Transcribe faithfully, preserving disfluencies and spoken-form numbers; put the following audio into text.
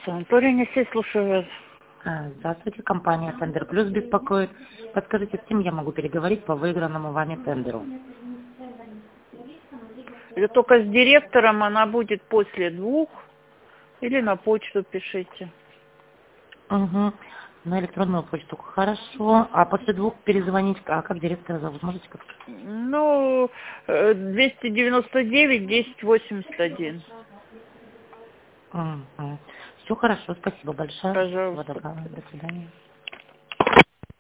Санаторий Енисей, слушаю вас. А, Здравствуйте, компания Тендер Плюс беспокоит. Подскажите, с кем я могу переговорить по выигранному вами тендеру? Это только с директором, она будет после двух. Или на почту пишите. Угу. На электронную почту. Хорошо. А после двух перезвонить, а как директора зовут? Можете как? Ну, э, двести девяносто девять десять восемьдесят один. Угу. Все хорошо, спасибо большое. Всего Пожалуйста. доброго. До свидания.